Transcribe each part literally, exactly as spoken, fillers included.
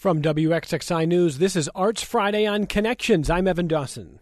From W X X I News, this is Arts Friday on Connections. I'm Evan Dawson.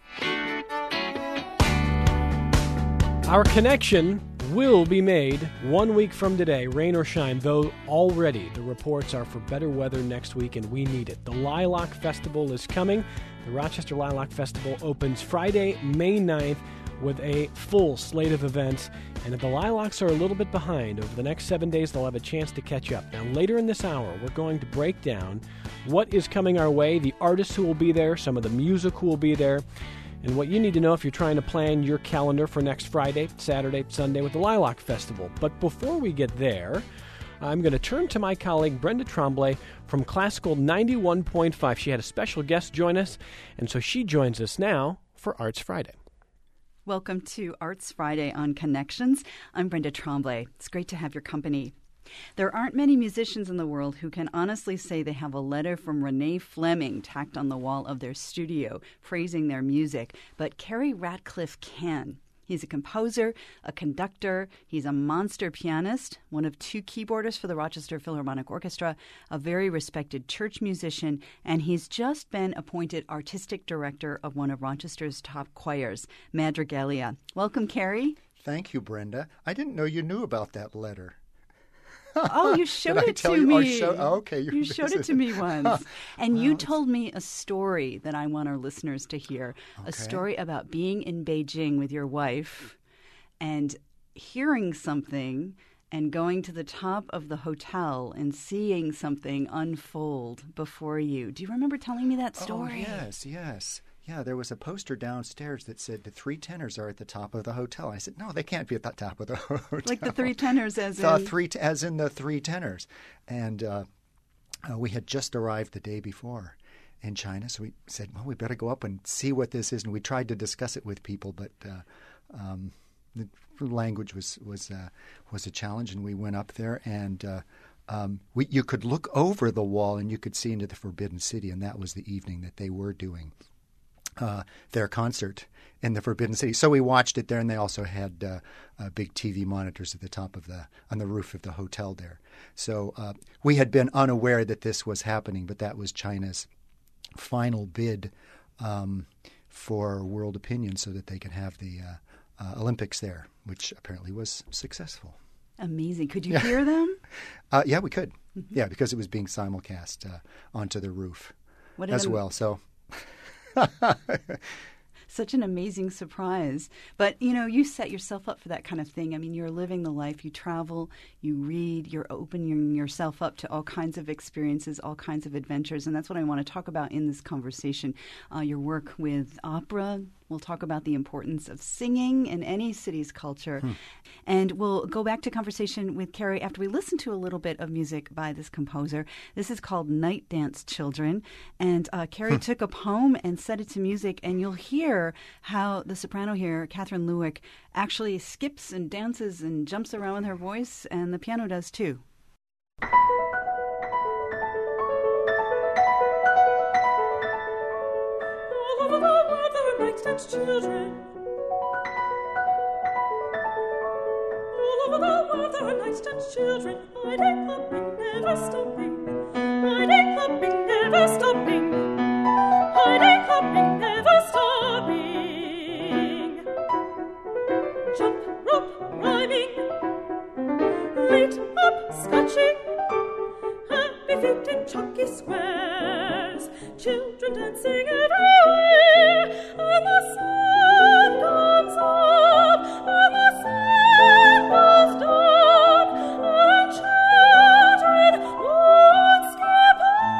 Our connection will be made one week from today, rain or shine, though already the reports are for better weather next week, and we need it. The Lilac Festival is coming. The Rochester Lilac Festival opens Friday, May ninth, with a full slate of events, and if the Lilacs are a little bit behind, over the next seven days they'll have a chance to catch up. Now, later in this hour, we're going to break down what is coming our way, the artists who will be there, some of the music who will be there, and what you need to know if you're trying to plan your calendar for next Friday, Saturday, Sunday with the Lilac Festival. But before we get there, I'm going to turn to my colleague Brenda Tremblay from Classical ninety-one point five. She had a special guest join us, and so she joins us now for Arts Friday. Welcome to Arts Friday on Connections. I'm Brenda Tremblay. It's great to have your company. There aren't many musicians in the world who can honestly say they have a letter from Renee Fleming tacked on the wall of their studio praising their music, but Kerry Ratcliffe can. He's a composer, a conductor, he's a monster pianist, one of two keyboardists for the Rochester Philharmonic Orchestra, a very respected church musician, and he's just been appointed artistic director of one of Rochester's top choirs, Madrigalia. Welcome, Kerry. Thank you, Brenda. I didn't know you knew about that letter. Oh, you showed it to you? me. Show, oh, okay, you showed it to me once. And well, you told me a story that I want our listeners to hear, okay. a story about being in Beijing with your wife and hearing something and going to the top of the hotel and seeing something unfold before you. Do you remember telling me that story? Oh, yes, yes. Yeah, there was a poster downstairs that said the three tenors are at the top of the hotel. I said, no, they can't be at the top of the hotel. Like the three tenors as the in? Three, as in the three tenors. And uh, uh, we had just arrived the day before in China, so we said, well, we better go up and see what this is. And we tried to discuss it with people, but uh, um, the language was was uh, was a challenge, and we went up there, and uh, um, we, you could look over the wall, and you could see into the Forbidden City, and that was the evening that they were doing Uh, their concert in the Forbidden City. So we watched it there, and they also had uh, uh, big T V monitors at the top of the on the roof of the hotel there. So uh, we had been unaware that this was happening, but that was China's final bid um, for world opinion, so that they could have the uh, uh, Olympics there, which apparently was successful. Amazing. Could you hear them? Uh, yeah, we could. Mm-hmm. Yeah, because it was being simulcast uh, onto the roof what as an... well. So. Such an amazing surprise. But, you know, you set yourself up for that kind of thing. I mean, you're living the life. You travel, you read, you're opening yourself up to all kinds of experiences, all kinds of adventures. And that's what I want to talk about in this conversation. Uh, your work with opera. We'll talk about the importance of singing in any city's culture. Hmm. And we'll go back to conversation with Kerry after we listen to a little bit of music by this composer. This is called Night Dance Children. And uh, Kerry hmm. took a poem and set it to music. And you'll hear how the soprano here, Catherine Lewick, actually skips and dances and jumps around with her voice. And the piano does too. Night dance children, all over the world there are night dance children, hiding, hopping, never stopping, hiding, hopping, never stopping, hiding, hopping, never stopping. Jump, rope, rhyming, right up, scratching, happy feet in chalky squares, children dancing everywhere, and the sun comes up, and the sun goes down, and children won't skip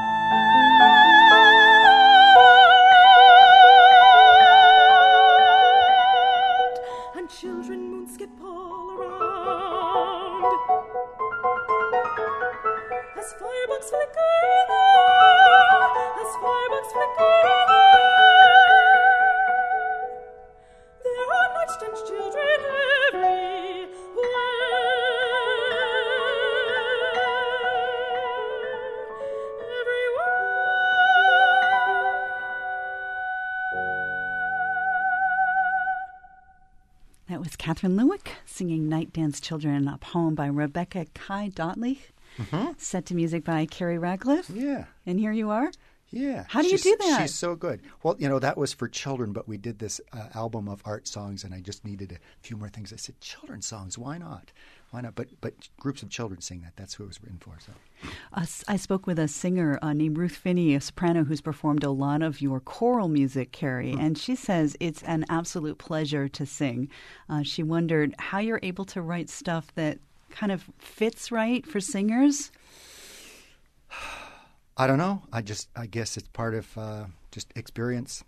around, and children moon skip all around, as fireworks flicker in the air, as fireworks flicker in the air. There are night dance children everywhere, everywhere. That was Catherine Lewick singing Night Dance Children, a poem by Rebecca Kai Dotley. Mm-hmm. set to music by Carrie Radcliffe. Yeah. And here you are. Yeah. How do you She's- do that? She's so good. Well, you know, that was for children, but we did this uh, album of art songs, and I just needed a few more things. I said, children's songs, why not? Why not? But but groups of children sing that. That's who it was written for. So Uh, s- I spoke with a singer uh, named Ruth Finney, a soprano who's performed a lot of your choral music, Carrie, and she says it's an absolute pleasure to sing. Uh, she wondered how you're able to write stuff that kind of fits right for singers. I don't know. I just I guess it's part of uh, just experience.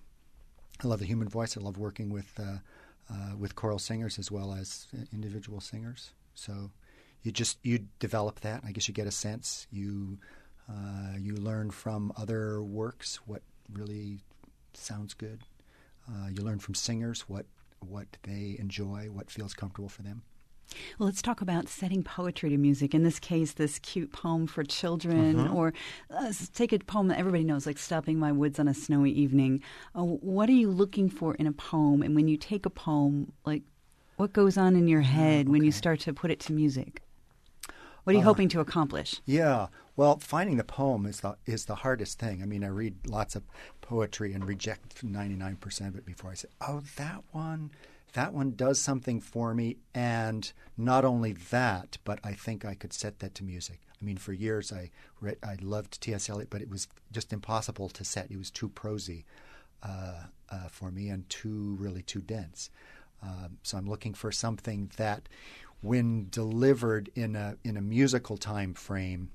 I love the human voice. I love working with uh, uh, with choral singers as well as individual singers. So you just you develop that. I guess you get a sense. You uh, you learn from other works what really sounds good. Uh, you learn from singers what what they enjoy, what feels comfortable for them. Well, let's talk about setting poetry to music. In this case, this cute poem for children, Mm-hmm. or uh, s- take a poem that everybody knows, like Stopping My Woods on a Snowy Evening. Uh, what are you looking for in a poem? And when you take a poem, like, what goes on in your head when you okay. start to put it to music? What are you Uh, hoping to accomplish? Yeah, well, finding the poem is the is the hardest thing. I mean, I read lots of poetry and reject ninety-nine percent of it before I say, "Oh, that one, that one does something for me." And not only that, but I think I could set that to music. I mean, for years I read, I loved T S. Eliot, but it was just impossible to set. It was too prosy uh, uh, for me and too really too dense. Um, so I'm looking for something that, when delivered in a in a musical time frame,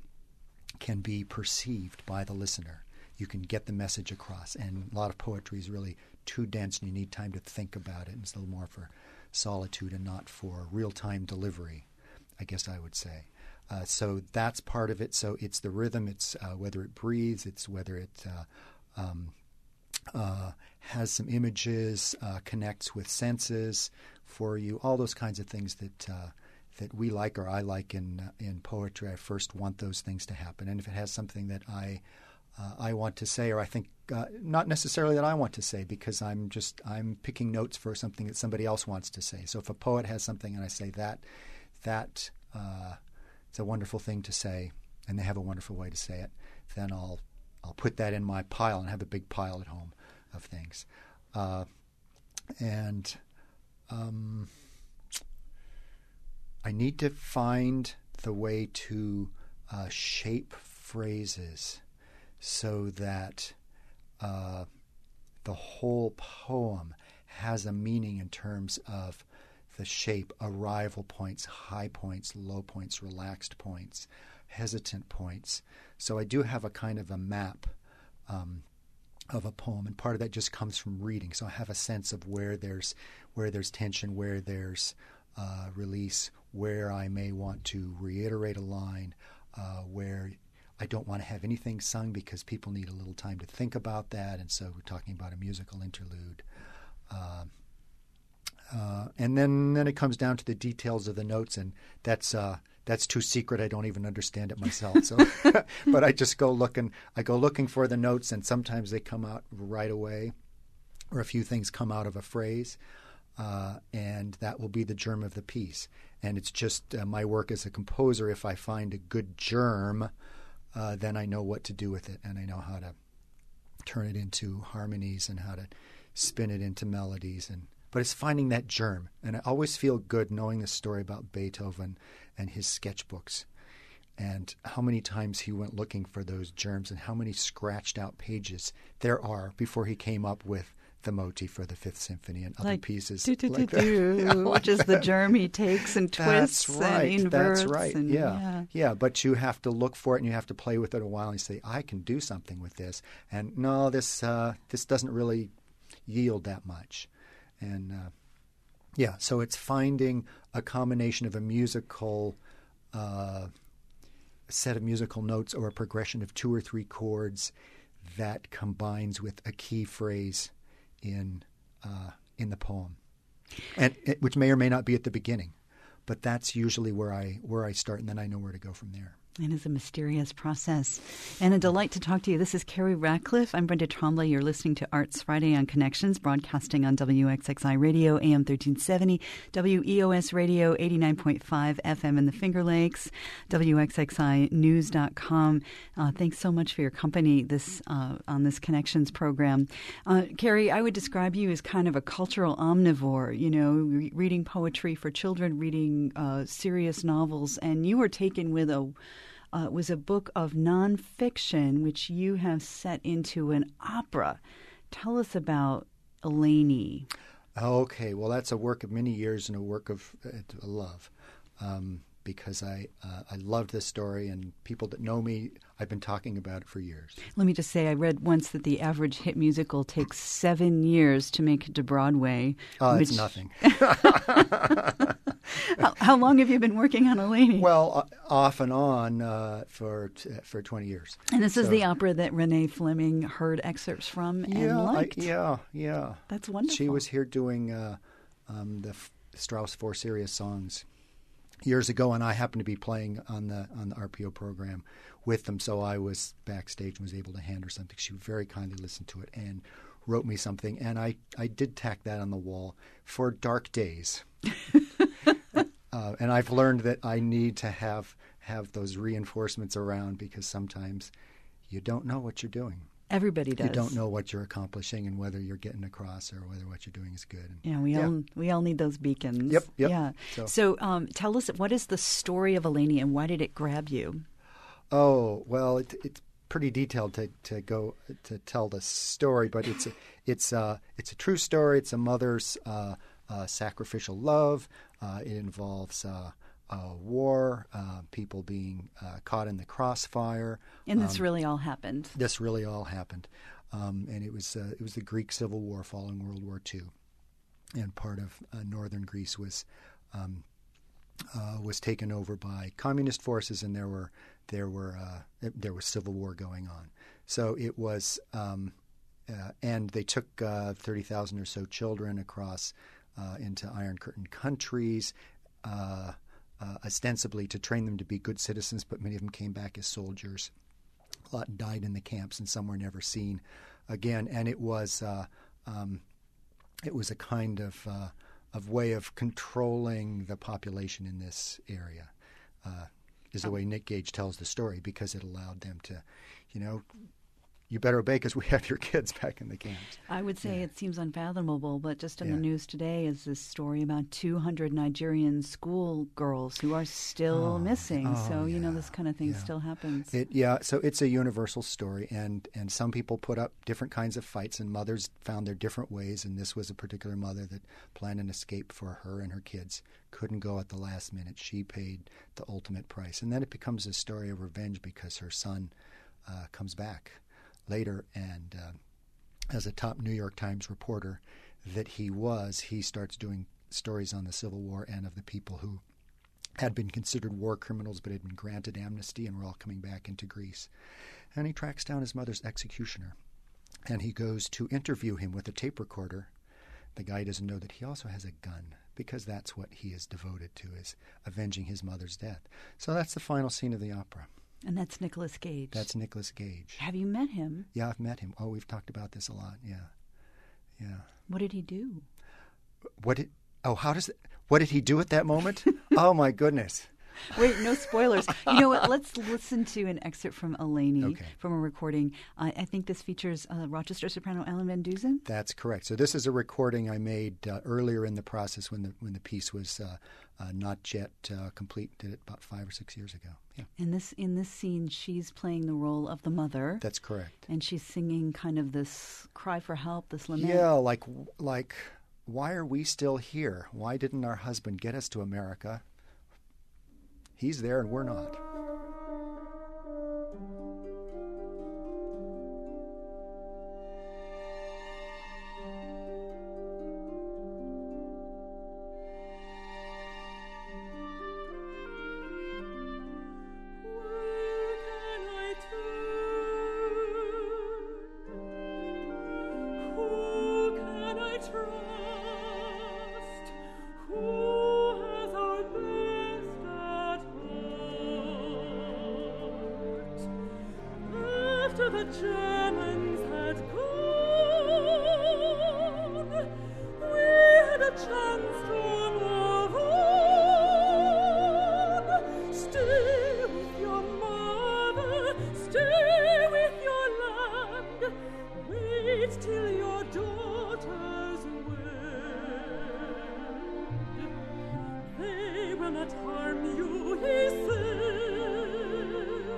can be perceived by the listener. You can get the message across. And a lot of poetry is really too dense, and you need time to think about it. And it's a little more for solitude and not for real-time delivery, I guess I would say. Uh, so that's part of it. So it's the rhythm. It's uh, whether it breathes. It's whether it uh, um, uh, has some images, uh, connects with senses for you. All those kinds of things that uh, that we like or I like in uh, in poetry. I first want those things to happen, and if it has something that I uh, I want to say, or I think uh, not necessarily that I want to say, because I'm just I'm picking notes for something that somebody else wants to say. So if a poet has something and I say that that uh, it's a wonderful thing to say, and they have a wonderful way to say it, then I'll I'll put that in my pile and have a big pile at home of things, uh, and um, I need to find the way to uh, shape phrases so that uh, the whole poem has a meaning in terms of the shape, arrival points, high points, low points, relaxed points, hesitant points. So I do have a kind of a map um, of a poem, and part of that just comes from reading. So I have a sense of where there's where there's tension, where there's uh, release, where I may want to reiterate a line, uh, where I don't want to have anything sung because people need a little time to think about that, and so we're talking about a musical interlude. Uh, uh, and then, then it comes down to the details of the notes, and that's uh, that's too secret. I don't even understand it myself. So, but I just go looking. I go looking for the notes, and sometimes they come out right away, or a few things come out of a phrase, uh, and that will be the germ of the piece. And it's just uh, my work as a composer. If I find a good germ, uh, then I know what to do with it, and I know how to turn it into harmonies and how to spin it into melodies. And but it's finding that germ. And I always feel good knowing the story about Beethoven and his sketchbooks, and how many times he went looking for those germs, and how many scratched out pages there are before he came up with the motif for the Fifth Symphony and other Like, pieces. do, do, like do, that. do, Yeah, like which is the that. germ he takes and twists That's right. and inverts. That's right. And, yeah. yeah. yeah. But you have to look for it, and you have to play with it a while, and you say, I can do something with this. And no, this uh, this doesn't really yield that much. And uh, yeah, so it's finding a combination of a musical uh, set of musical notes or a progression of two or three chords that combines with a key phrase in uh, in the poem, and it, which may or may not be at the beginning, but that's usually where I where I start, and then I know where to go from there. It is a mysterious process. And a delight to talk to you. This is Carrie Ratcliffe. I'm Brenda Trombley. You're listening to Arts Friday on Connections, broadcasting on W X X I Radio, A M thirteen seventy, W E O S Radio, eighty-nine point five F M in the Finger Lakes, W X X I news dot com. Uh, thanks so much for your company this uh, on this Connections program. Uh, Carrie, I would describe you as kind of a cultural omnivore, you know, re- reading poetry for children, reading uh, serious novels, and you were taken with a Uh, was a book of nonfiction, which you have set into an opera. Tell us about Eleni. Okay, well, that's a work of many years and a work of uh, love, um, because I uh, I loved this story, and people that know me, I've been talking about it for years. Let me just say, I read once that the average hit musical takes seven years to make it to Broadway. Oh, which... it's nothing. how, how long have you been working on Eleni? Well, uh, off and on uh, for for twenty years. And this so, is the opera that Renee Fleming heard excerpts from and yeah, liked. I, yeah, yeah. That's wonderful. She was here doing uh, um, the F- Strauss Four Serious Songs years ago, and I happened to be playing on the on the R P O program with them, so I was backstage and was able to hand her something. She very kindly listened to it and wrote me something, and I, I did tack that on the wall for dark days. uh, and I've learned that I need to have have those reinforcements around, because sometimes you don't know what you're doing. Everybody does. You don't know what you're accomplishing and whether you're getting across or whether what you're doing is good. And, yeah, we yeah. all we all need those beacons. Yep, yep. Yeah. So, so um, tell us, what is the story of Eleni and why did it grab you? Oh, well, it, it's pretty detailed to, to go to tell the story, but it's a, it's a, it's a true story. It's a mother's uh, uh, sacrificial love. Uh, it involves uh, uh, war, uh, people being uh, caught in the crossfire. And this um, really all happened. This really all happened, um, and it was uh, it was the Greek Civil War following World War Two, and part of uh, northern Greece was um, uh, was taken over by communist forces, and there were there were uh, there was civil war going on. So it was, um, uh, and they took uh, thirty thousand or so children across uh, into Iron Curtain countries. Uh, Uh, ostensibly to train them to be good citizens, but many of them came back as soldiers. A lot died in the camps, and some were never seen again. And it was uh, um, it was a kind of uh, of way of controlling the population in this area. Uh, is the way Nick Gage tells the story, because it allowed them to, you know, you better obey because we have your kids back in the camps. I would say yeah. It seems unfathomable, but just in yeah. the news today is this story about two hundred Nigerian schoolgirls who are still oh, missing. Oh, so, you yeah, know, this kind of thing yeah. still happens. It, yeah, so it's a universal story, and, and some people put up different kinds of fights, and mothers found their different ways, and this was a particular mother that planned an escape for her and her kids. Couldn't go at the last minute. She paid the ultimate price. And then it becomes a story of revenge because her son uh, comes back later, and uh, as a top New York Times reporter that he was, he starts doing stories on the Civil War and of the people who had been considered war criminals but had been granted amnesty and were all coming back into Greece. And he tracks down his mother's executioner, and he goes to interview him with a tape recorder. The guy doesn't know that he also has a gun, because that's what he is devoted to, is avenging his mother's death. So that's the final scene of the opera. And that's Nicolas Gage. That's Nicolas Gage. Have you met him? Yeah, I've met him. Oh, we've talked about this a lot. Yeah, yeah. What did he do? What did? Oh, how does? It, what did he do at that moment? Oh my goodness! Wait, no spoilers. You know what? Let's listen to an excerpt from Eleni okay. from a recording. Uh, I think this features uh, Rochester soprano Ellen Van Dusen. That's correct. So this is a recording I made uh, earlier in the process when the when the piece was uh, uh, not yet uh, complete. Did it about five or six years ago. Yeah. In this in this scene, she's playing the role of the mother. That's correct. And she's singing kind of this cry for help, this lament. Yeah, like like why are we still here? Why didn't our husband get us to America? He's there and we're not. Who has our best at home? the Germans had gone, we had a chance to move on. Stay with your mother, stay with your land, wait till your daughters wed. They will not harm you, he said.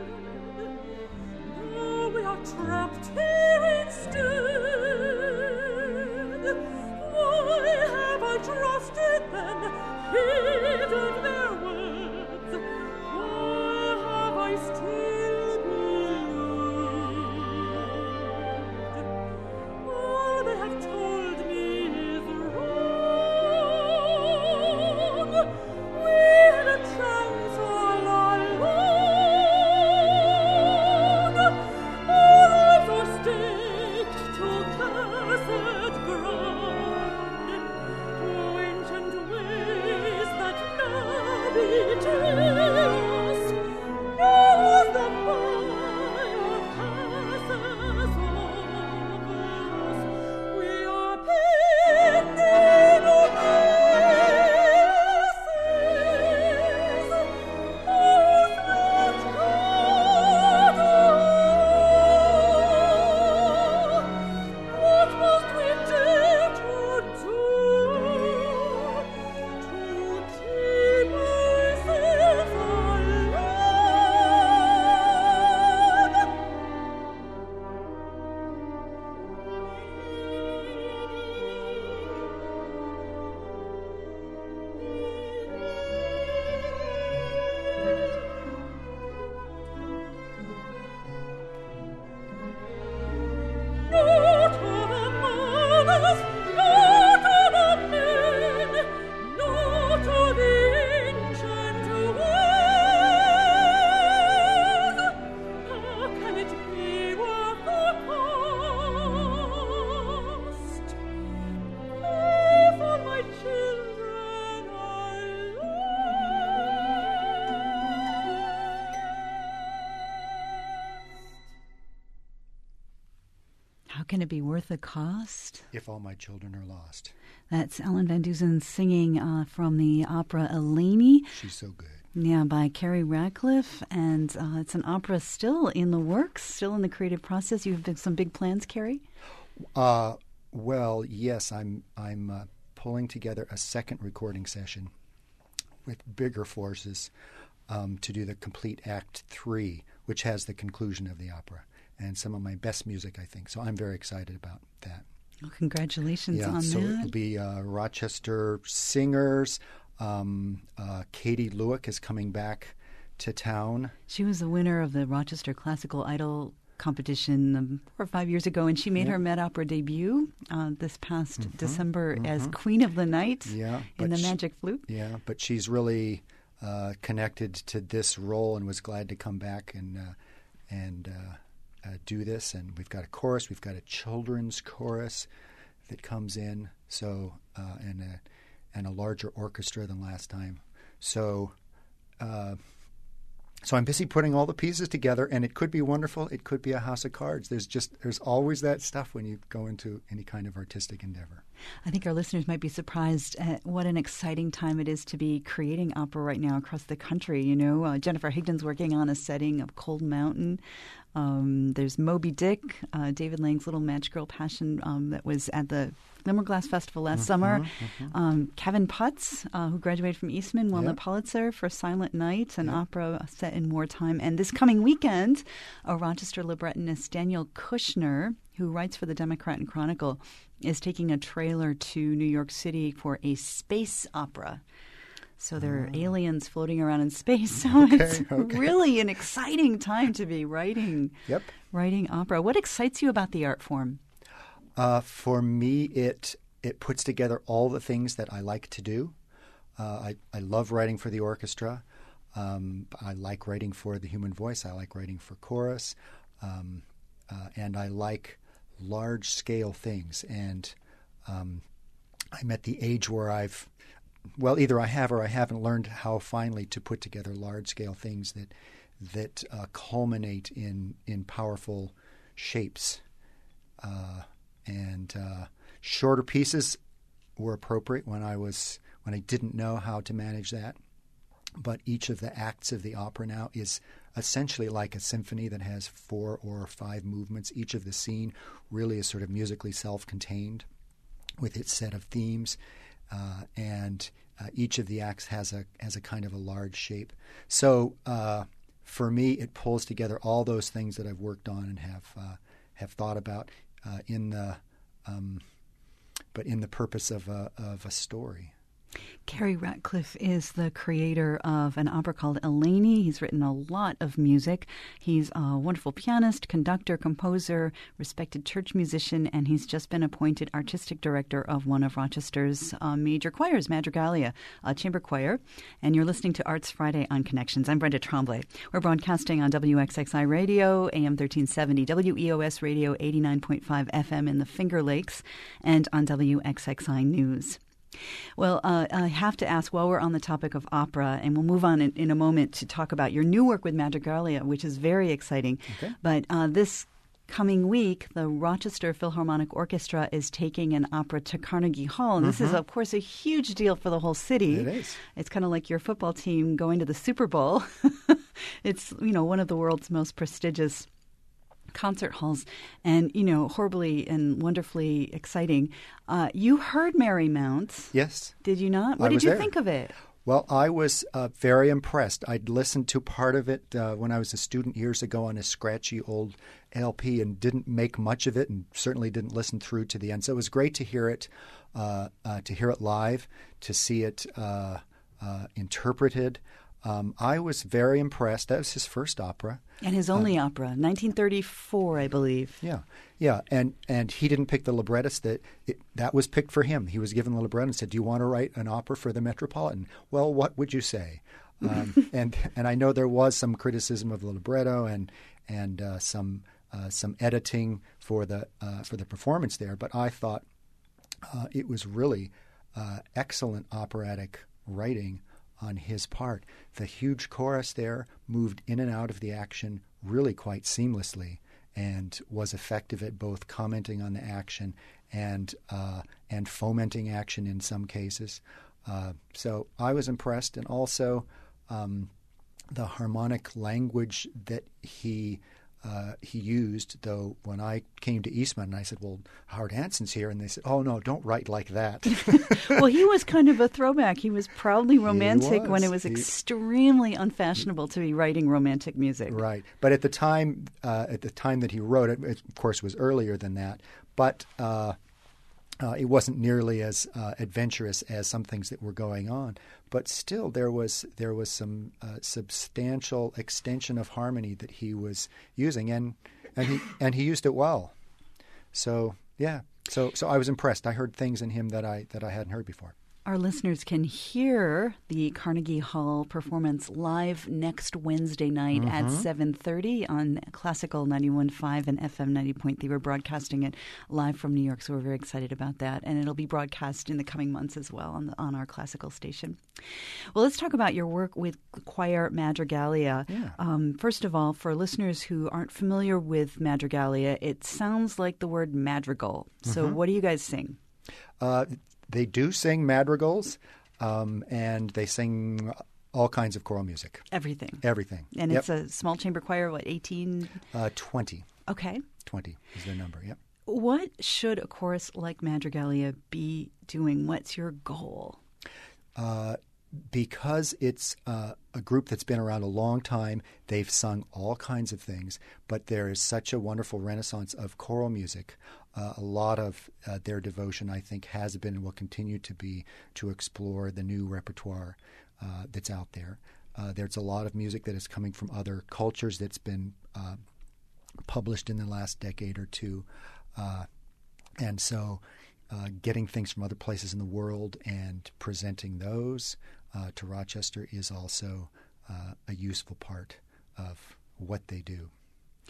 Now we are trapped here instead. Why have I trusted them, heeded their words? Why have I still believed? All they have told me is wrong. We had a chance all along. Our lives are staked to cursed ground, to ancient ways that now betray us. Knows the fire passes over us. We are pinned in places, whose not God alone. What must we dare to do to keep ourselves alive? No to the mothers, no to the men, no to the ancient ways. How can it be worth the cost? Pray for my children I How can it be worth the cost? If all my children are lost. That's Ellen Van Dusen singing uh, from the opera Eleni, She's so good. yeah, by Carrie Radcliffe. And uh, it's an opera still in the works, still in the creative process. You have been- some big plans, Carrie? Uh, well, yes, I'm I'm uh, pulling together a second recording session with bigger forces um, to do the complete Act Three, which has the conclusion of the opera and some of my best music, I think. So I'm very excited about that. Well, congratulations Yeah, on so that. it'll be uh, Rochester singers. Um, uh, Katie Lewick is coming back to town. She was the winner of the Rochester Classical Idol competition um, four or five years ago, and she made Yeah. her Met Opera debut uh, this past Mhm, December as mhm. Queen of the Night Yeah, in but The she- Magic Flute. Yeah, but she's really uh, connected to this role and was glad to come back and uh, and uh, uh, do this. And we've got a chorus, we've got a children's chorus that comes in, so uh, and a and a larger orchestra than last time. So. Uh, So I'm busy putting all the pieces together, and it could be wonderful. It could be a house of cards. There's just there's always that stuff when you go into any kind of artistic endeavor. I think our listeners might be surprised at what an exciting time it is to be creating opera right now across the country. You know, uh, Jennifer Higdon's working on a setting of Cold Mountain. Um, there's Moby Dick, uh, David Lang's Little Match Girl Passion um, that was at the Glimmerglass Festival last Mm-hmm, summer. mm-hmm. Um, Kevin Putz, uh, who graduated from Eastman, won Yeah. the Pulitzer for Silent Night, an Yeah. opera set in wartime. And this coming weekend, a Rochester librettonist, Daniel Kushner, who writes for the Democrat and Chronicle, is taking a trailer to New York City for a space opera. So there are aliens floating around in space. So Okay, it's okay. really an exciting time to be writing Yep. writing opera. What excites you about the art form? Uh, for me, it it puts together all the things that I like to do. Uh, I I love writing for the orchestra. Um, I like writing for the human voice. I like writing for chorus, um, uh, and I like large scale things. And um, I'm at the age where I've well, either I have or I haven't learned how finally to put together large scale things that that uh, culminate in in powerful shapes. Uh, and uh, shorter pieces were appropriate when I was when I didn't know how to manage that. But each of the acts of the opera now is essentially like a symphony that has four or five movements. Each of the scene really is sort of musically self-contained with its set of themes, uh, and uh, each of the acts has a has a kind of a large shape. So uh, for me, it pulls together all those things that I've worked on and have uh, have thought about uh, in the um, but in the purpose of a of a story. Cary Ratcliffe is the creator of an opera called Eleni. He's written a lot of music. He's a wonderful pianist, conductor, composer, respected church musician, and he's just been appointed artistic director of one of Rochester's uh, major choirs, Madrigalia, a chamber choir. And you're listening to Arts Friday on Connections. I'm Brenda Tremblay. We're broadcasting on W X X I Radio, A M thirteen seventy, W E O S Radio eighty-nine point five F M in the Finger Lakes, and on W X X I News. Well, uh, I have to ask, while we're on the topic of opera, and we'll move on in, in a moment to talk about your new work with Madrigalia, which is very exciting. Okay. But uh, this coming week, the Rochester Philharmonic Orchestra is taking an opera to Carnegie Hall. And mm-hmm. this is, of course, a huge deal for the whole city. It is. It's kind of like your football team going to the Super Bowl. It's, you know, one of the world's most prestigious concert halls, and, you know, horribly and wonderfully exciting. Uh, you heard Marymount. Yes. Did you not? What I did was you there. think of it? Well, I was uh, very impressed. I'd listened to part of it uh, when I was a student years ago on a scratchy old L P and didn't make much of it, and certainly didn't listen through to the end. So it was great to hear it, uh, uh, to hear it live, to see it uh, uh, interpreted. Um, I was very impressed. That was his first opera. And his only uh, opera, nineteen thirty-four, I believe. Yeah, yeah, and and he didn't pick the librettist. That it, that was picked for him. He was given the libretto and said, "Do you want to write an opera for the Metropolitan?" Well, what would you say? Um, and and I know there was some criticism of the libretto and and uh, some uh, some editing for the uh, for the performance there, but I thought uh, it was really uh, excellent operatic writing on his part. The huge chorus there moved in and out of the action really quite seamlessly and was effective at both commenting on the action and uh, and fomenting action in some cases. Uh, so I was impressed, and also um, the harmonic language that he uh, he used. Though when I came to Eastman and I said, "Well, Howard Hanson's here," and they said, "Oh no, don't write like that." Well, he was kind of a throwback. He was proudly romantic was. when it was He, extremely unfashionable to be writing romantic music. Right, but at the time, uh, at the time that he wrote it, it of course, was earlier than that. But uh, uh, it wasn't nearly as uh, adventurous as some things that were going on. But still, there was there was some uh, substantial extension of harmony that he was using, and and he and he used it well. So yeah, so so I was impressed. I heard things in him that I that I hadn't heard before. Our listeners can hear the Carnegie Hall performance live next Wednesday night mm-hmm. at seven thirty on Classical ninety-one point five and F M ninety point three. We're broadcasting it live from New York, so we're very excited about that. And it'll be broadcast in the coming months as well on, the, on our classical station. Well, let's talk about your work with choir Madrigalia. Yeah. Um, first of all, for listeners who aren't familiar with Madrigalia, it sounds like the word madrigal. So mm-hmm. what do you guys sing? Uh, They do sing madrigals, um, and they sing all kinds of choral music. Everything. Everything. And yep. it's a small chamber choir, what, eighteen? Uh, twenty. Okay. twenty is their number, yep. What should a chorus like Madrigalia be doing? What's your goal? Uh, because it's uh, a group that's been around a long time, they've sung all kinds of things, but there is such a wonderful renaissance of choral music. Uh, a lot of uh, their devotion, I think, has been and will continue to be to explore the new repertoire uh, that's out there. Uh, there's a lot of music that is coming from other cultures that's been uh, published in the last decade or two. Uh, and so uh, getting things from other places in the world and presenting those uh, to Rochester is also uh, a useful part of what they do.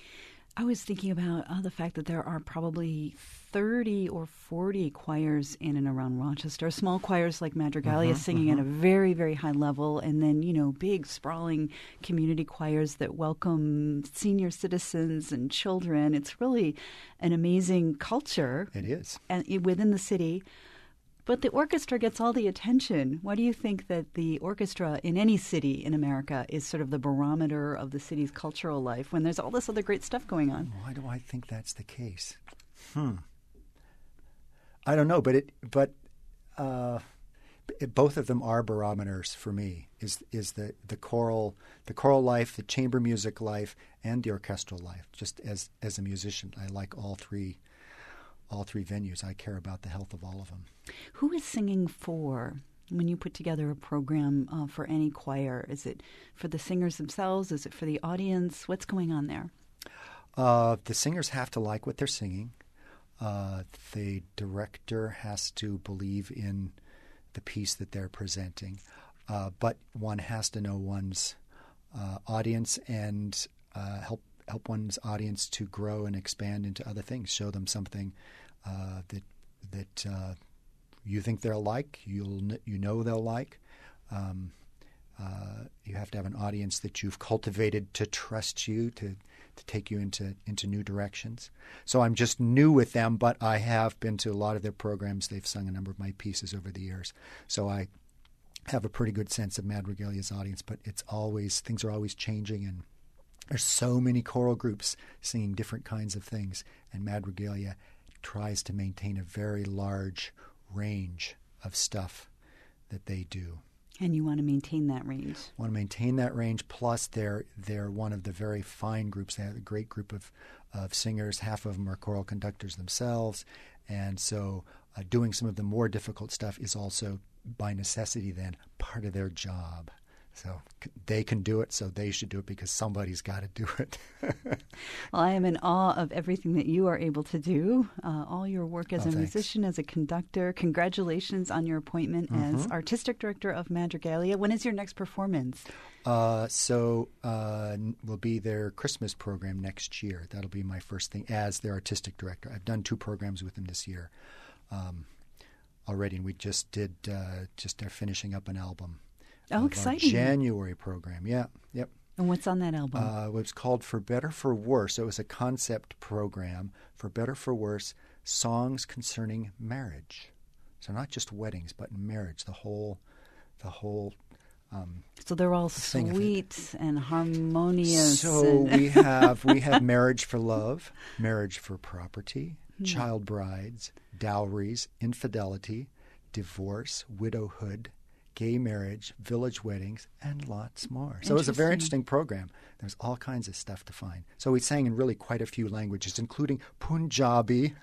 I was thinking about uh, the fact that there are probably thirty or forty choirs in and around Rochester, small choirs like Madrigalia Mhm, singing mhm. at a very, very high level, and then, you know, big, sprawling community choirs that welcome senior citizens and children. It's really an amazing culture It is. and within the city. But the orchestra gets all the attention. Why do you think that the orchestra in any city in America is sort of the barometer of the city's cultural life when there's all this other great stuff going on? Why do I think that's the case? Hmm. I don't know, but it but uh, it, both of them are barometers for me. Is is the, the choral the choral life, the chamber music life, and the orchestral life. Just as as a musician, I like all three. All three venues. I care about the health of all of them. Who is singing for when you put together a program uh, for any choir? Is it for the singers themselves? Is it for the audience? What's going on there? Uh, the singers have to like what they're singing. Uh, the director has to believe in the piece that they're presenting. Uh, but one has to know one's uh, audience and uh, help help one's audience to grow and expand into other things. Show them something uh, that that uh, you think they'll like, you'll you know they'll like. Um, uh, you have to have an audience that you've cultivated to trust you, to to take you into into new directions. So I'm just new with them, but I have been to a lot of their programs. They've sung a number of my pieces over the years, so I have a pretty good sense of Madrigalia's audience. But it's always things are always changing, and there's so many choral groups singing different kinds of things, and Madrigalia tries to maintain a very large range of stuff that they do. And you want to maintain that range. Want to maintain that range, plus they're they're one of the very fine groups. They have a great group of, of singers. Half of them are choral conductors themselves, and so uh, doing some of the more difficult stuff is also, by necessity, then part of their job. So c- they can do it, so they should do it because somebody's got to do it. Well, I am in awe of everything that you are able to do, uh, all your work as Oh, a thanks. musician, as a conductor. Congratulations on your appointment as Mhm. artistic director of Madrigalia. When is your next performance? Uh, so uh, n- will be their Christmas program next year. That'll be my first thing as their artistic director. I've done two programs with them this year um, already, and we just did uh, just are finishing up an album. Oh, of our exciting. January program. Yeah, yep. And what's on that album? Uh, it was called For Better For Worse. So it was a concept program, For Better For Worse, songs concerning marriage. So not just weddings, but marriage, the whole, the whole. Um, so they're all thing of it. sweet and harmonious. so and we have we have marriage for love, marriage for property, Hmm. child brides, dowries, infidelity, divorce, widowhood, gay marriage, village weddings, and lots more. So it was a very Interesting. interesting program. There's all kinds of stuff to find. So we sang in really quite a few languages, including Punjabi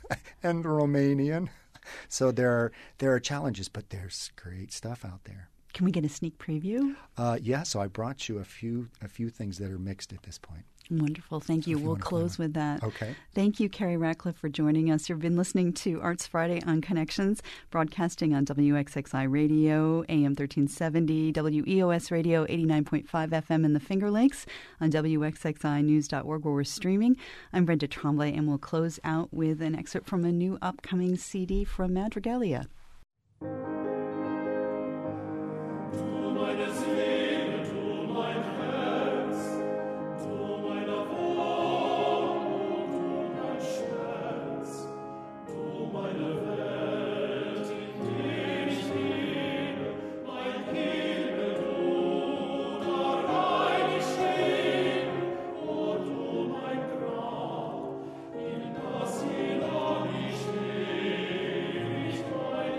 and Romanian. So there are there are challenges, but there's great stuff out there. Can we get a sneak preview? Uh, yeah, so I brought you a few a few things that are mixed at this point. Wonderful. Thank you. if you We'll wanna play close one. with that. Okay. Thank you, Carrie Ratcliffe, for joining us. You've been listening to Arts Friday on Connections, broadcasting on W X X I Radio, A M thirteen seventy, W E O S Radio, eighty-nine point five F M in the Finger Lakes, on W X X I news dot org where we're streaming. I'm Brenda Tremblay, and we'll close out with an excerpt from a new upcoming C D from Madrigalia. In das Elend steh ich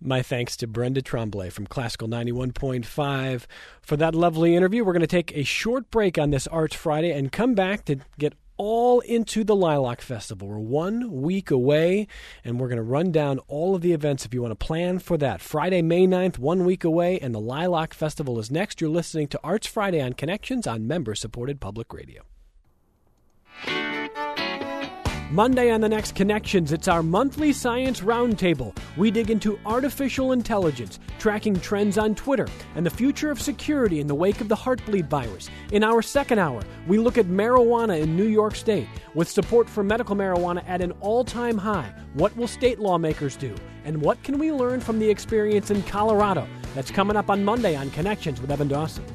My thanks to Brenda Tremblay from Classical ninety-one point five for that lovely interview. We're going to take a short break on this Arts Friday and come back to get all into the Lilac Festival. We're one week away, and we're going to run down all of the events if you want to plan for that. Friday, May ninth, one week away, and the Lilac Festival is next. You're listening to Arts Friday on Connections on member-supported public radio. Monday on the next Connections, it's our monthly Science Roundtable. We dig into artificial intelligence, tracking trends on Twitter, and the future of security in the wake of the Heartbleed virus. In our second hour, we look at marijuana in New York State. With support for medical marijuana at an all-time high, what will state lawmakers do? And what can we learn from the experience in Colorado? That's coming up on Monday on Connections with Evan Dawson.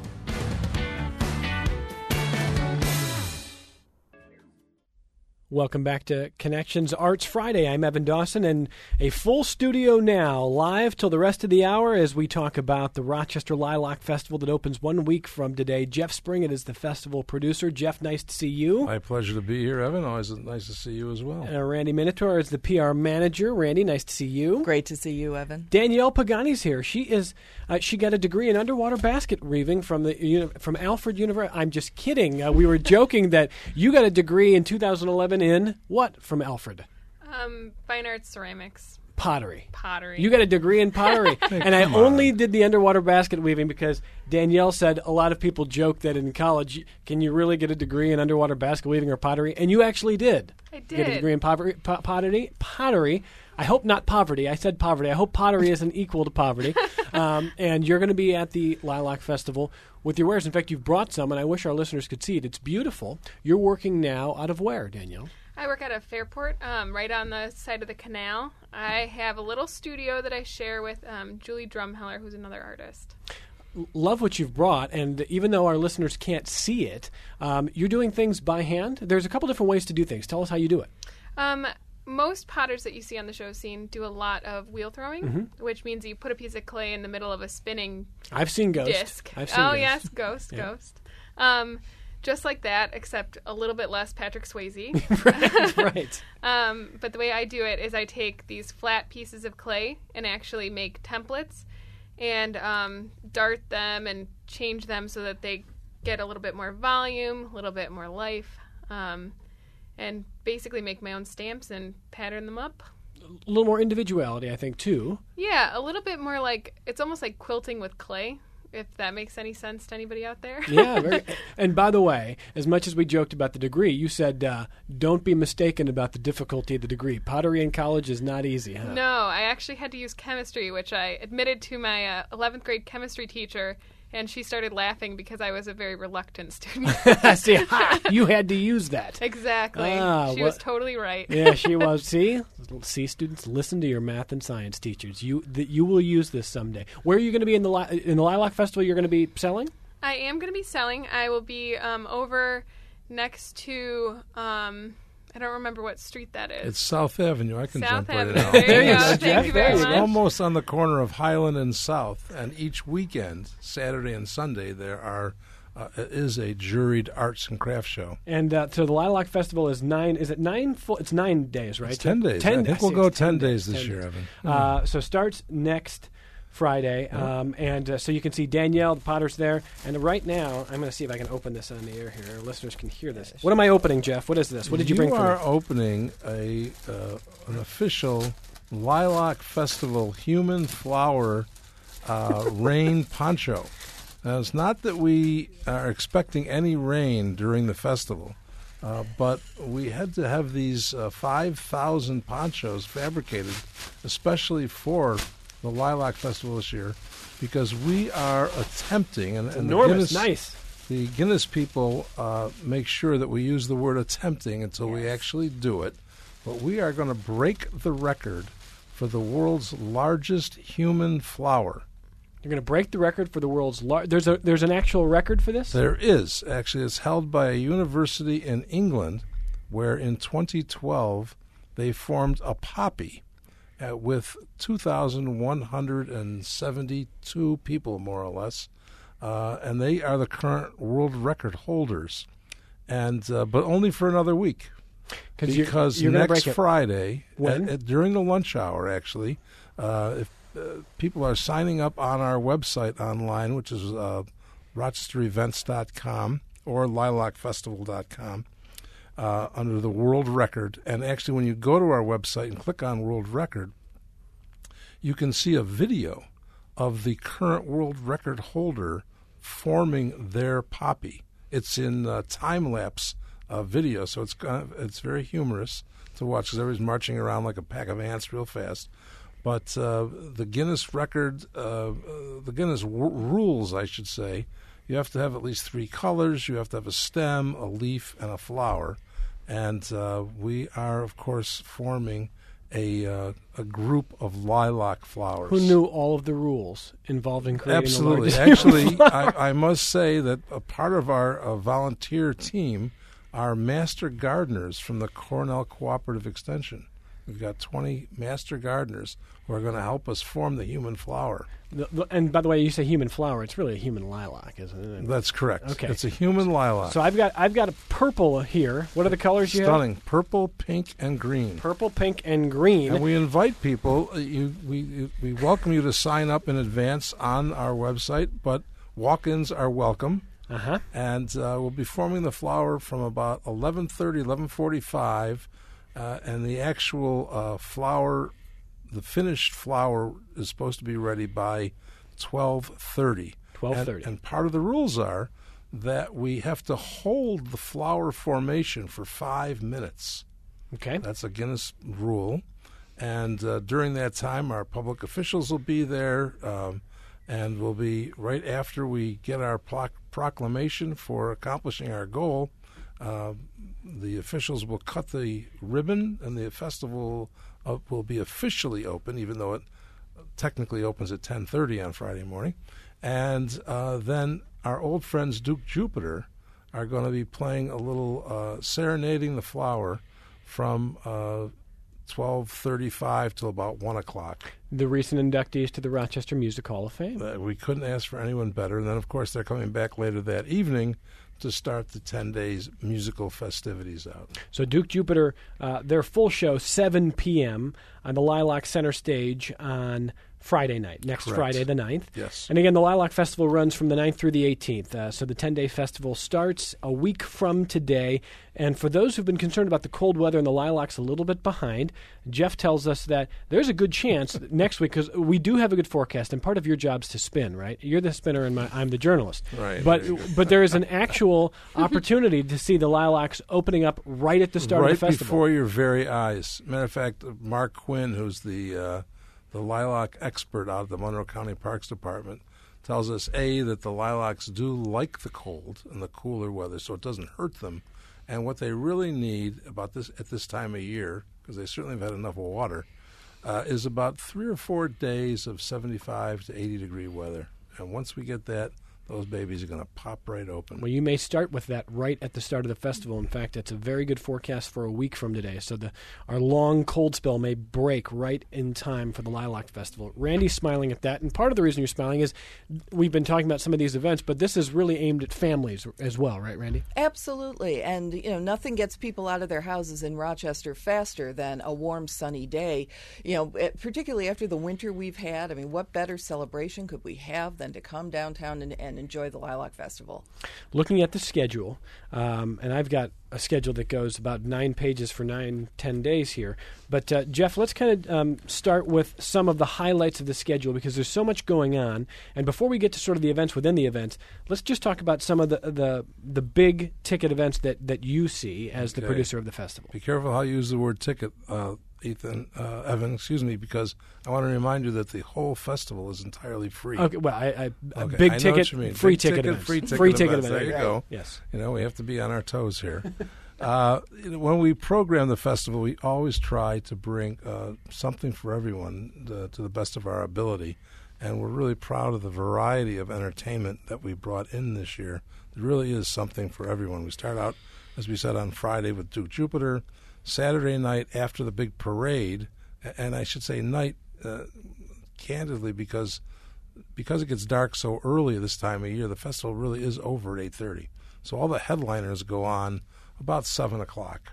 Welcome back to Connections Arts Friday. I'm Evan Dawson, and a full studio now, live till the rest of the hour as we talk about the Rochester Lilac Festival that opens one week from today. Jeff Springett is the festival producer. Jeff, nice to see you. My pleasure to be here, Evan. Always nice to see you as well. And Randy Minotaur is the P R manager. Randy, nice to see you. Great to see you, Evan. Danielle Pagani's here. She is uh, she got a degree in underwater basket weaving from the uni- from Alfred University. I'm just kidding. Uh, we were joking that you got a degree in two thousand eleven in what from Alfred? Um, fine arts ceramics. Pottery. Pottery. You got a degree in pottery. Hey, and I come only on. did the underwater basket weaving because Danielle said a lot of people joke that in college, can you really get a degree in underwater basket weaving or pottery? And you actually did. I Get a did. degree in pottery. Po- pottery. Pottery. I hope not poverty. I said poverty. I hope pottery isn't equal to poverty. Um, and you're going to be at the Lilac Festival with your wares. In fact, you've brought some, and I wish our listeners could see it. It's beautiful. You're working now out of where, Danielle? I work at a Fairport, um, right on the side of the canal. I have a little studio that I share with um, Julie Drumheller, who's another artist. Love what you've brought, and even though our listeners can't see it, um, you're doing things by hand. There's a couple different ways to do things. Tell us how you do it. Um, most potters that you see on the show scene do a lot of wheel throwing, Mm-hmm. which means you put a piece of clay in the middle of a spinning I've seen Ghost. disc. I've seen oh, Ghost. yes, Ghost, Yeah. Ghost. Um, just like that, except a little bit less Patrick Swayze. right, right. Um, but the way I do it is I take these flat pieces of clay and actually make templates and um, dart them and change them so that they get a little bit more volume, a little bit more life, um, and basically make my own stamps and pattern them up. A little more individuality, I think, too. Yeah, a little bit more like, it's almost like quilting with clay, if that makes any sense to anybody out there. Yeah. Very, and by the way, as much as we joked about the degree, you said uh, don't be mistaken about the difficulty of the degree. Pottery in college is not easy, huh? No, I actually had to use chemistry, which I admitted to my uh, eleventh grade chemistry teacher, and she started laughing because I was a very reluctant student. See, ha, you had to use that. Exactly. Ah, she what- was totally right. Yeah, she was. See, see, students, listen to your math and science teachers. You, th- you will use this someday. Where are you going to be in the li- in the Lilac Festival? You're going to be selling. I am going to be selling. I will be um, over next to, um, I don't remember what street that is. It's South Avenue. I can South jump right Avenue. out. There you There you go. go, Thank Jeff. you There very you It's go. much. almost on the corner of Highland and South, and each weekend, Saturday and Sunday, there are uh, is a juried arts and crafts show. And uh, so the Lilac Festival is nine. Is it nine? Full, it's nine days, right? It's ten days. Ten. I think we'll see, go it's ten days this ten year, days. Evan. Uh, so starts next Friday, um, and uh, so you can see Danielle, the Potter's there. And right now, I'm going to see if I can open this on the air here. Our listeners can hear this. What am I opening, Jeff? What is this? What did you, bring You for are me? opening a uh, an official Lilac Festival human flower uh, rain poncho. Now, it's not that we are expecting any rain during the festival, uh, but we had to have these uh, five thousand ponchos fabricated, especially for the Lilac Festival this year, because we are attempting, and, and the Enormous, Guinness, nice. the Guinness people uh, make sure that we use the word attempting until we actually do it, but we are going to break the record for the world's largest human flower. You're going to break the record for the world's large. There's a there's an actual record for this. There is. Actually, it's held by a university in England where in twenty twelve they formed a poppy uh, with two thousand one hundred seventy-two people, more or less, uh, and they are the current world record holders, and uh, but only for another week. you're- Because you're gonna next break it. Friday, When? at- at- during the lunch hour, actually, uh, if uh, people are signing up on our website online, which is uh, rochester events dot com or lilac festival dot com, uh, under the World Record. And actually, when you go to our website and click on World Record, you can see a video of the current world record holder forming their poppy. It's in uh, time-lapse uh, video, so it's kind of, it's very humorous to watch because everybody's marching around like a pack of ants real fast. But uh, the Guinness record, uh, uh, the Guinness w- rules, I should say, you have to have at least three colors. You have to have a stem, a leaf, and a flower. And uh, we are, of course, forming a uh, a group of lilac flowers. Who knew all of the rules involving creating Absolutely. the largest Actually, flower? I, I must say that a part of our uh, volunteer team are master gardeners from the Cornell Cooperative Extension. We've got twenty master gardeners who are going to help us form the human flower. The- the- and by the way, you say human flower; it's really a human lilac, isn't it? That's correct. Okay. It's a human lilac. So I've got I've got a purple here. What are the colors you have? Stunning. Purple, pink, and green. Purple, pink, and green. And we invite people. uh, You, we, we welcome you to sign up in advance on our website, but walk-ins are welcome. Uh-huh. And uh, we'll be forming the flower from about eleven thirty, eleven forty-five, uh, and the actual uh, flower, the finished flower, is supposed to be ready by twelve thirty. twelve thirty. And, and part of the rules are that we have to hold the flower formation for five minutes. Okay. That's a Guinness rule. And uh, during that time, our public officials will be there, um, and we'll be right after we get our ploc- proclamation for accomplishing our goal. Uh, the officials will cut the ribbon, and the festival uh, will be officially open, even though it technically opens at ten thirty on Friday morning. And uh, then our old friends Duke Jupiter are going to be playing a little uh, Serenading the Flower from uh, twelve thirty-five till about one o'clock. The recent inductees to the Rochester Music Hall of Fame. Uh, we couldn't ask for anyone better. And then, of course, they're coming back later that evening to start the ten days musical festivities out. So Duke Jupiter, uh, their full show, seven p.m. on the Lilac Center stage on Friday night, next Correct. Friday the ninth. Yes. And again, the Lilac Festival runs from the ninth through the eighteenth. Uh, so the ten-day festival starts a week from today. And for those who've been concerned about the cold weather and the lilacs a little bit behind, Jeff tells us that there's a good chance that next week, because we do have a good forecast, and part of your job's to spin, right? You're the spinner and my, I'm the journalist. Right. But but there is an actual opportunity to see the lilacs opening up right at the start right of the festival. before your very eyes. Matter of fact, Mark Quinn, who's the uh, the lilac expert out of the Monroe County Parks Department, tells us, A, that the lilacs do like the cold and the cooler weather, so it doesn't hurt them. And what they really need about this at this time of year, because they certainly have had enough water, uh, is about three or four days of seventy-five to eighty degree weather. And once we get that, those babies are going to pop right open. Well, you may start with that right at the start of the festival. In fact, it's a very good forecast for a week from today. So the our long cold spell may break right in time for the Lilac Festival. Randy's smiling at that, and part of the reason you're smiling is we've been talking about some of these events, but this is really aimed at families as well, right, Randy? Absolutely. And, you know, nothing gets people out of their houses in Rochester faster than a warm, sunny day. You know, it- particularly after the winter we've had. I mean, what better celebration could we have than to come downtown and, and enjoy the Lilac Festival? Looking at the schedule, um, and I've got a schedule that goes about nine pages for nine, ten days here. But, uh, Jeff, let's kind of um, start with some of the highlights of the schedule because there's so much going on. And before we get to sort of the events within the events, let's just talk about some of the the, the big ticket events that, that you see as the Okay. producer of the festival. Be careful how you use the word ticket, uh, Ethan, uh, Evan, excuse me, because I want to remind you that the whole festival is entirely free. Okay, well, I, I, a Okay, big I know ticket, what you mean. free Big ticket, ticket, events. free ticket free ticket events. events. There you Right. go. Yes. You know, we have to be on our toes here. uh, you know, when we program the festival, we always try to bring uh, something for everyone uh, to the best of our ability. And we're really proud of the variety of entertainment that we brought in this year. There really is something for everyone. We start out, as we said, on Friday with Duke Jupiter. Saturday night after the big parade, and I should say night, uh, candidly, because because it gets dark so early this time of year, the festival really is over at eight thirty. So all the headliners go on about seven o'clock.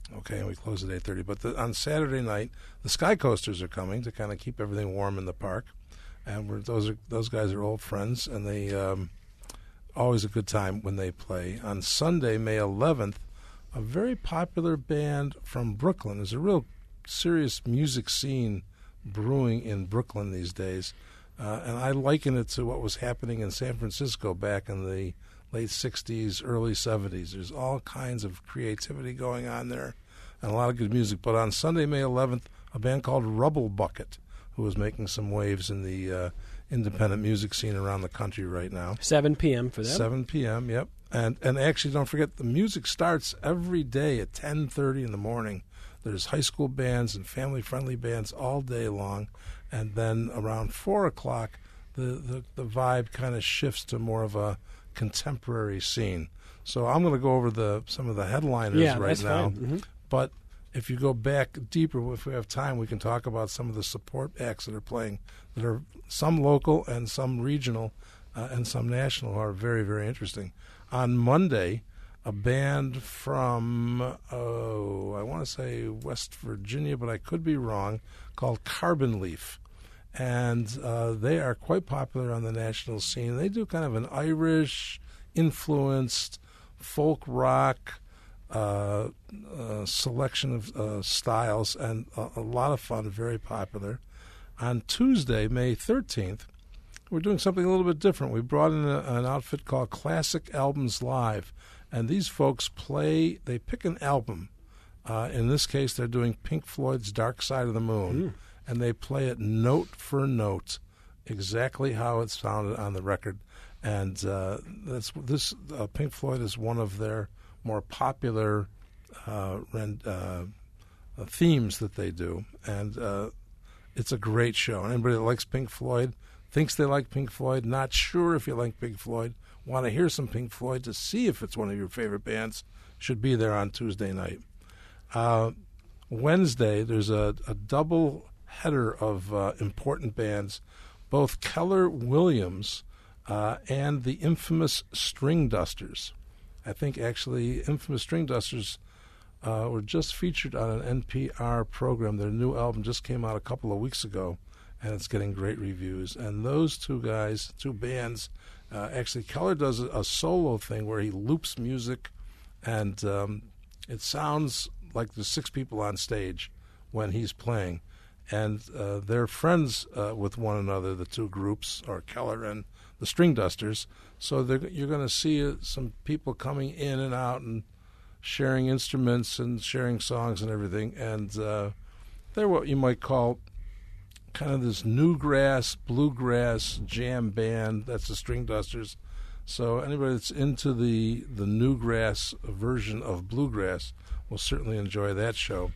Okay, and we close at eight thirty. But the, on Saturday night, the Sky Coasters are coming to kind of keep everything warm in the park. And we're, those are those guys are old friends, and they um, always a good time when they play. On Sunday, May eleventh, a very popular band from Brooklyn. There's a real serious music scene brewing in Brooklyn these days. Uh, and I liken it to what was happening in San Francisco back in the late sixties, early seventies. There's all kinds of creativity going on there and a lot of good music. But on Sunday, May eleventh, a band called Rubble Bucket, who is making some waves in the uh, independent music scene around the country right now. seven p.m. for them. seven p.m., yep. And and actually, don't forget, the music starts every day at ten thirty in the morning. There's high school bands and family-friendly bands all day long. And then around four o'clock, the, the, the vibe kind of shifts to more of a contemporary scene. So I'm going to go over the some of the headliners yeah, right that's now. Fine. Mm-hmm. But if you go back deeper, if we have time, we can talk about some of the support acts that are playing, that are some local and some regional uh, and some national, who are very, very interesting. On Monday, a band from, oh, I want to say West Virginia, but I could be wrong, called Carbon Leaf. And uh, they are quite popular on the national scene. They do kind of an Irish-influenced folk rock uh, uh, selection of uh, styles, and a, a lot of fun, very popular. On Tuesday, May thirteenth, we're doing something a little bit different. We brought in a, an outfit called Classic Albums Live, and these folks play, they pick an album. Uh, in this case, they're doing Pink Floyd's Dark Side of the Moon. Mm. And they play it note for note, exactly how it's sounded on the record. And uh, that's this. Uh, Pink Floyd is one of their more popular uh, rend, uh, uh, themes that they do, and uh, it's a great show. And anybody that likes Pink Floyd, thinks they like Pink Floyd, not sure if you like Pink Floyd, want to hear some Pink Floyd to see if it's one of your favorite bands, should be there on Tuesday night. Uh, Wednesday, there's a, a double header of uh, important bands, both Keller Williams uh, and the infamous String Dusters. I think actually infamous String Dusters uh, were just featured on an N P R program. Their new album just came out a couple of weeks ago, and it's getting great reviews. And those two guys, two bands, uh, actually Keller does a, a solo thing where he loops music, and um, it sounds like there's six people on stage when he's playing. And uh, they're friends uh, with one another, the two groups, or Keller and the String Dusters. So you're going to see uh, some people coming in and out and sharing instruments and sharing songs and everything. And uh, they're what you might call kind of this newgrass, bluegrass jam band. That's the String Dusters. So anybody that's into the, the newgrass version of bluegrass will certainly enjoy that show.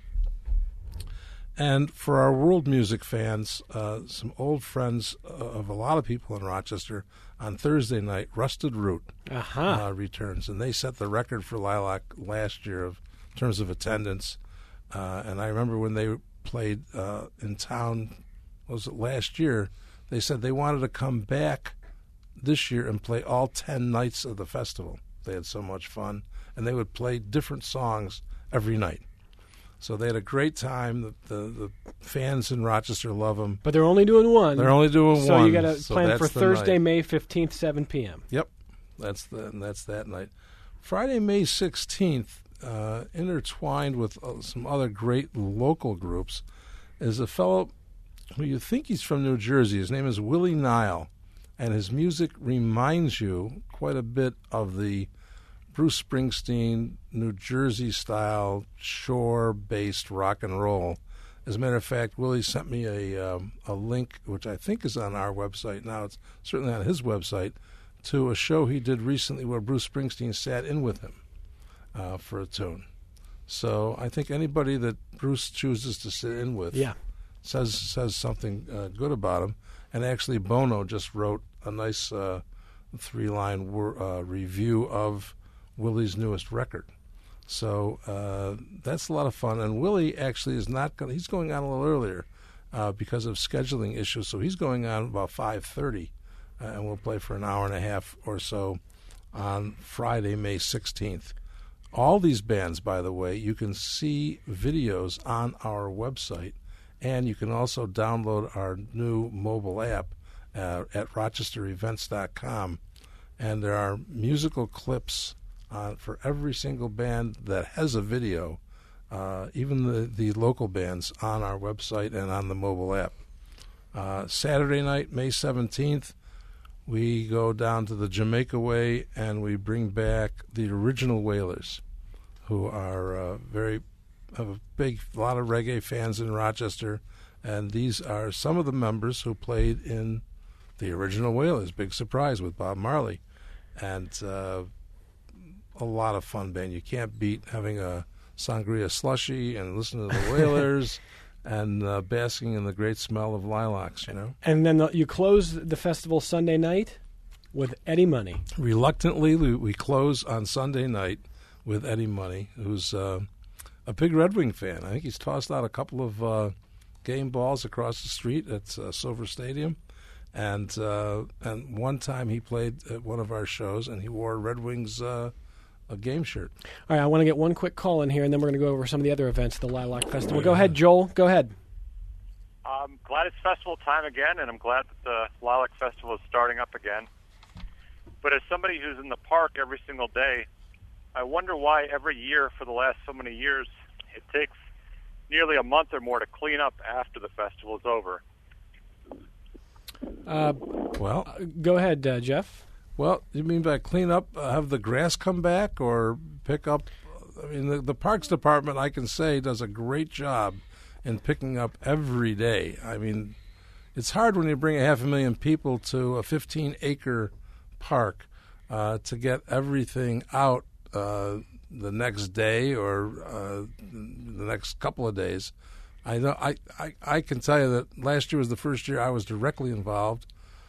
And for our world music fans, uh, some old friends uh, of a lot of people in Rochester, on Thursday night, Rusted Root uh-huh. uh, returns. And they set the record for Lilac last year of, in terms of attendance. Uh, and I remember when they played uh, in town, was it last year, they said they wanted to come back this year and play all ten nights of the festival. They had so much fun. And they would play different songs every night. So they had a great time. The, the the fans in Rochester love them. But they're only doing one. They're only doing so one. You so you got to so plan for Thursday, night. May fifteenth, seven p.m. Yep, that's the and that's that night. Friday, May sixteenth, uh, intertwined with uh, some other great local groups, is a fellow who you think he's from New Jersey. His name is Willie Nile, and his music reminds you quite a bit of the Bruce Springsteen, New Jersey-style, shore-based rock and roll. As a matter of fact, Willie sent me a um, a link, which I think is on our website now. It's certainly on his website, to a show he did recently where Bruce Springsteen sat in with him uh, for a tune. So I think anybody that Bruce chooses to sit in with yeah. says says something uh, good about him. And actually, Bono just wrote a nice uh, three-line wor- uh, review of Willie's newest record. So uh, that's a lot of fun. And Willie actually is not going. He's going on a little earlier uh, because of scheduling issues. So he's going on about five thirty, uh, and we'll play for an hour and a half or so on Friday, May sixteenth. All these bands, by the way, you can see videos on our website, and you can also download our new mobile app uh, at rochester events dot com. And there are musical clips uh, for every single band that has a video, uh, even the, the local bands, on our website and on the mobile app. Uh, Saturday night, May seventeenth, we go down to the Jamaica Way and we bring back the original Wailers, who are uh, very have a big lot of reggae fans in Rochester, and these are some of the members who played in the original Wailers. Big surprise with Bob Marley, and uh, a lot of fun band. You can't beat having a sangria slushy and listening to the Wailers. And uh, basking in the great smell of lilacs, you know. And then the, you close the festival Sunday night with Eddie Money. Reluctantly, we, we close on Sunday night with Eddie Money, who's uh, a big Red Wing fan. I think he's tossed out a couple of uh, game balls across the street at uh, Silver Stadium. And uh, and one time he played at one of our shows, and he wore Red Wings uh, a game shirt. All right, I want to get one quick call in here, and then we're going to go over some of the other events at the Lilac Festival. Go ahead, Joel. Go ahead. I'm glad it's festival time again, and I'm glad that the Lilac Festival is starting up again. But as somebody who's in the park every single day, I wonder why every year for the last so many years it takes nearly a month or more to clean up after the festival is over. Uh, well, uh, go ahead, uh, Jeff. Well, you mean by clean up, uh, have the grass come back or pick up? I mean, the, the Parks Department, I can say, does a great job in picking up every day. I mean, it's hard when you bring a half a million people to a fifteen-acre park uh, to get everything out uh, the next day or uh, the next couple of days. I know. I, I, I can tell you that last year was the first year I was directly involved.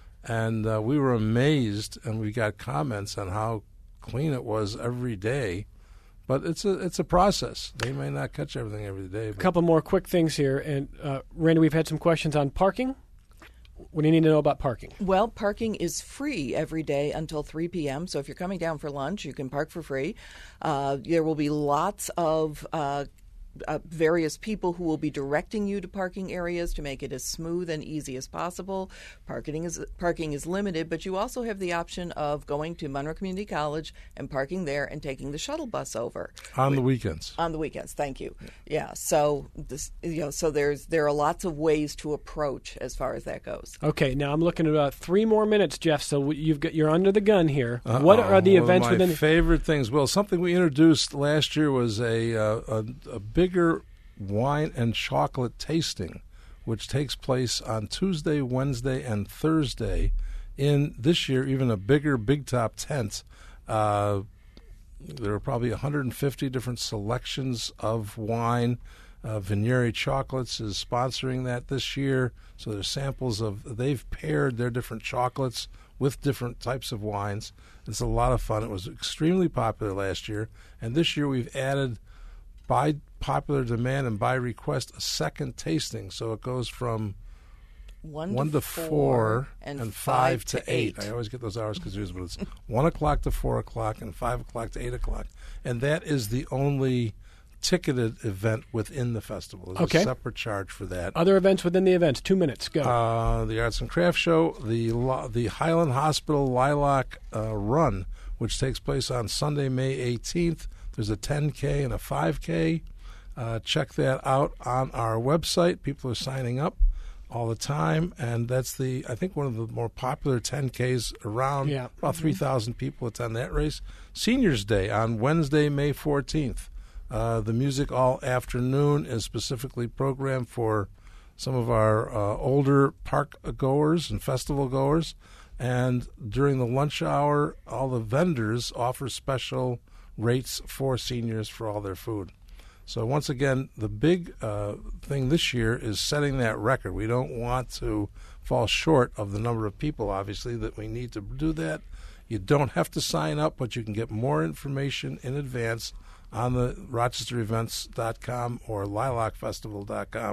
And uh, we were amazed, and we got comments on how clean it was every day. But it's a it's a process. They may not catch everything every day. A couple more quick things here. And uh, Randy, we've had some questions on parking. What do you need to know about parking? Well, parking is free every day until three p.m. So if you're coming down for lunch, you can park for free. Uh, there will be lots of uh, Uh, various people who will be directing you to parking areas to make it as smooth and easy as possible. Parking is parking is limited, but you also have the option of going to Monroe Community College and parking there and taking the shuttle bus over on the weekends. On the weekends, thank you. Yeah, so this, you know, so there's there are lots of ways to approach as far as that goes. Okay, now I'm looking at about three more minutes, Jeff. So you've got you're under the gun here. Uh-oh. What are the One events of my within? favorite things? Well, something we introduced last year was a uh, a, a bigger wine and chocolate tasting, which takes place on Tuesday, Wednesday, and Thursday. In this year, even a bigger big top tent. Uh, there are probably one hundred fifty different selections of wine. Uh, Vigneri Chocolates is sponsoring that this year, so there's samples of. They've paired their different chocolates with different types of wines. It's a lot of fun. It was extremely popular last year, and this year we've added, by popular demand and by request, a second tasting. So it goes from one, one to, to four and, and five, five to eight. eight. I always get those hours confused, but it's one o'clock to four o'clock and five o'clock to eight o'clock. And that is the only ticketed event within the festival. There's Okay. a separate charge for that. Other events within the events. Two minutes. Go. Uh, the Arts and Crafts Show, the the Highland Hospital Lilac uh, Run, which takes place on Sunday, May eighteenth. There's a ten K and a five K. Uh, check that out on our website. People are signing up all the time, and that's the I think one of the more popular ten Ks around. Yeah. About three thousand people attend that race. Seniors Day on Wednesday, May fourteenth. Uh, the music all afternoon is specifically programmed for some of our uh, older park goers and festival goers. And during the lunch hour, all the vendors offer special rates for seniors for all their food. So once again, the big uh, thing this year is setting that record. We don't want to fall short of the number of people, obviously, that we need to do that. You don't have to sign up, but you can get more information in advance on the rochester events dot com or lilac festival dot com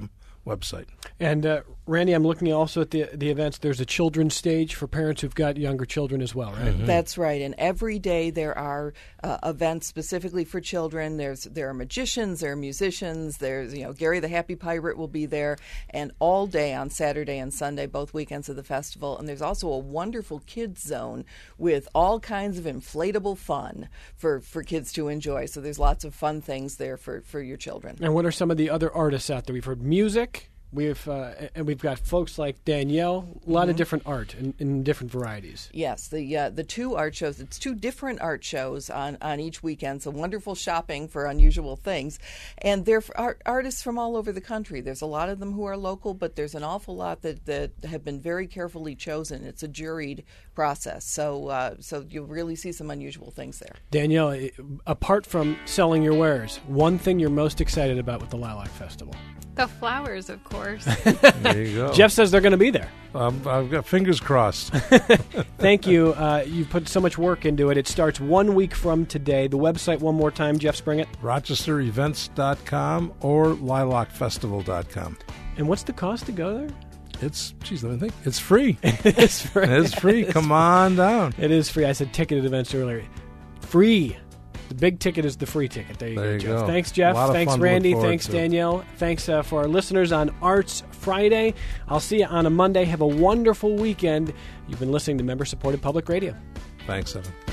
website. And uh, Randy, I'm looking also at the the events. There's a children's stage for parents who've got younger children as well, right? Mm-hmm. That's right. And every day there are uh, events specifically for children. There's there are magicians, there are musicians. There's you know Gary the Happy Pirate will be there, and all day on Saturday and Sunday, both weekends of the festival. And there's also a wonderful kids zone with all kinds of inflatable fun for, for kids to enjoy. So there's lots of fun things there for, for your children. And what are some of the other artists out there? We've heard music. We've uh, and we've got folks like Danielle, a lot Mm-hmm. of different art in, in different varieties. Yes, the uh, the two art shows. It's two different art shows on, on each weekend. So wonderful shopping for unusual things, and they're for art, artists from all over the country. There's a lot of them who are local, but there's an awful lot that, that have been very carefully chosen. It's a juried process, so uh, so you'll really see some unusual things there. Danielle, i- apart from selling your wares, one thing you're most excited about with the Lilac Festival? The flowers, of course. There you go. Jeff says they're going to be there. Um, I've got fingers crossed. Thank you. Uh, you've put so much work into it. It starts one week from today. The website, one more time, Jeff Springett. Rochester Events dot com or Lilac Festival dot com. And what's the cost to go there? It's, geez, let me think. It's free. It's free. It's free. Come on down. It is free. I said ticketed events earlier. Free. The big ticket is the free ticket. There you There go, you Jeff. go. Thanks, Jeff. A lot of Thanks, fun to look Randy. forward Thanks, to. Danielle. Thanks uh, for our listeners on Arts Friday. I'll see you on a Monday. Have a wonderful weekend. You've been listening to member-supported public radio. Thanks, Evan.